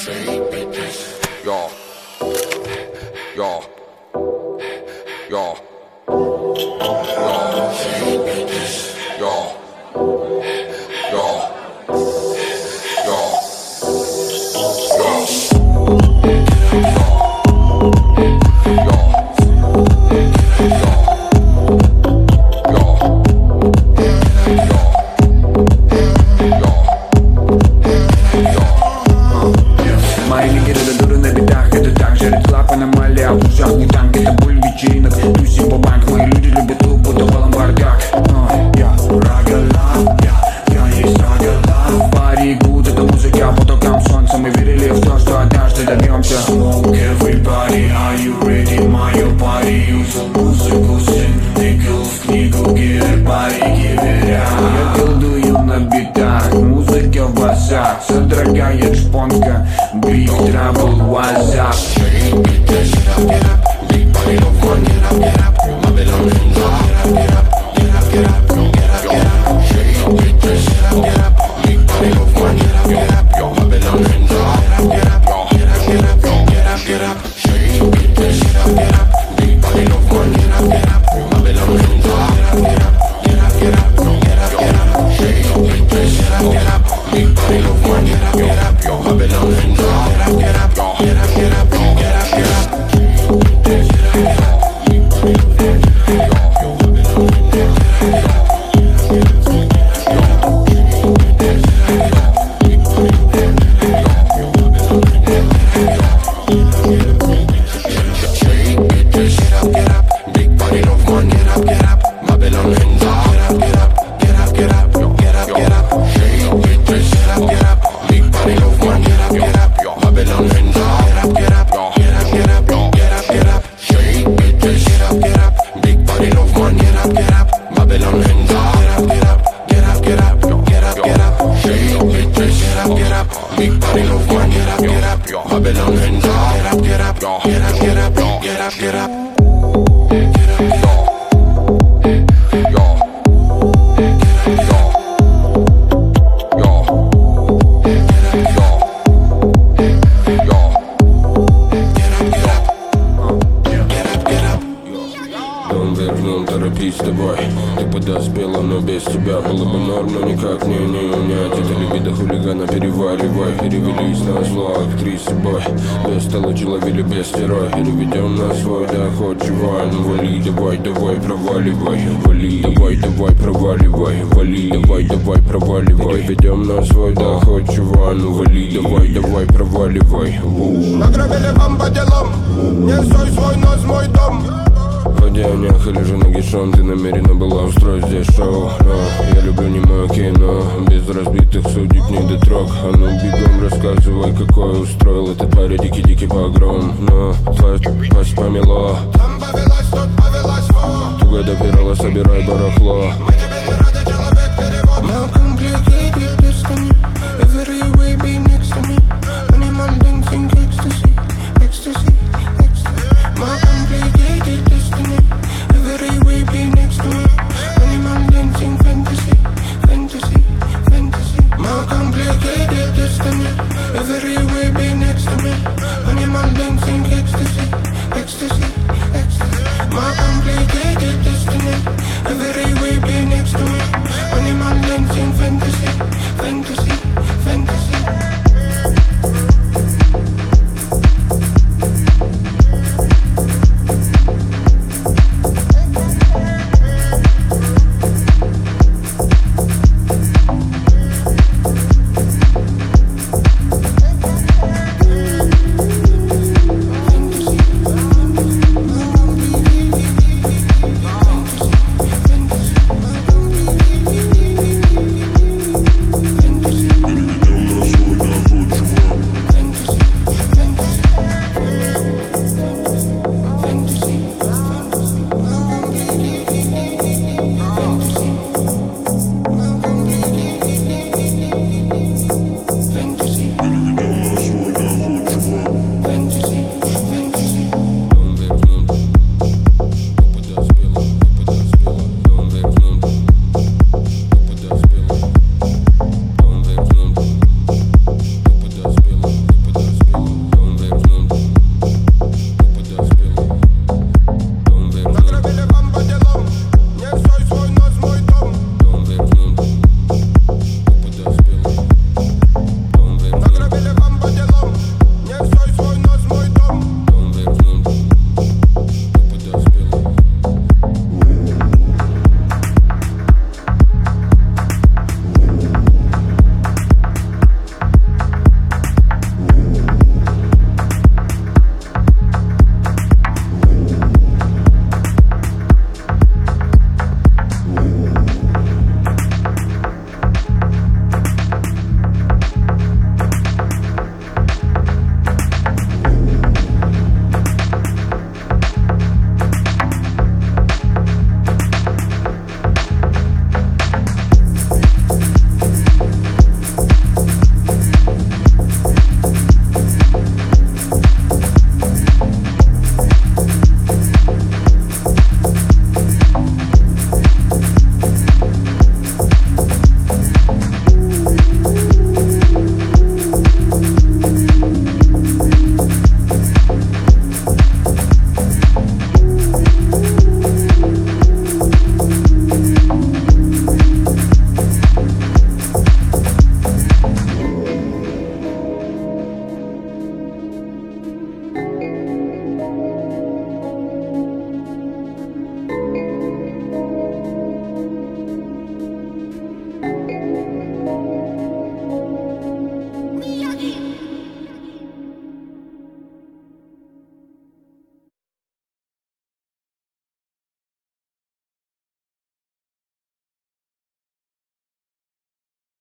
Yo, yo, yo, yo, yo, Аномалия в ушах, не танк, это боль вечеринок. Тусим по банк, мои люди любят клуб, будто балом бардак. Я рагала, я есть рагала. В паре гуд, это музыка, а потокам солнца. Мы верили в то, что однажды добьемся. Smoke everybody, are you ready, мое пари? Юзал музыку, сын, тыкал в книгу, гербарики веря. Я колдую на битах, музыка в басах. Содрогает шпонка, big trouble, what's up? Get up, big body of one, get up, Babylon hands up, get up, get up, get up, get up, get up, shake up with this, get up, big body of one, get up, yo, Babylon hands up, get up, get up, get up, get up, get up, shake up with this, get up, big body of one, get up, Babylon hands up, get up, get up, get up, get up, get up, shake up with this, get up, big body of one, get up, yo, Babylon hands up, get up, get up, get up, get up, get up. Babylon hands up, get up, get up, get up, get up, get up. Торопись с тобой, ты подоспела, но без тебя было бы норм, но никак не унять. Это либидо хулигана, переваливай. Перевелись на зло актрисы, бой. Без толочи ловили без стерой. Или ведем на свой доход, чувай. Ну вали, давай, давай, проваливай. Вали, давай, давай, проваливай. Вали, давай, давай, проваливай. Ведем на свой доход, чувай. Ну вали, давай, давай, проваливай. Награбили вам по делам, не стой свой нос, мой дом. В одеяниях или же нагишом ты намерена была устроить здесь шоу. Но я люблю немое кино, без разбитых судеб не дотрог. А ну бегом рассказывай, какое устроил этот парень дикий-дикий погром. Но твоя пасть помело, Там повелась, тут повелась, во. туго допирала, собирай барахло.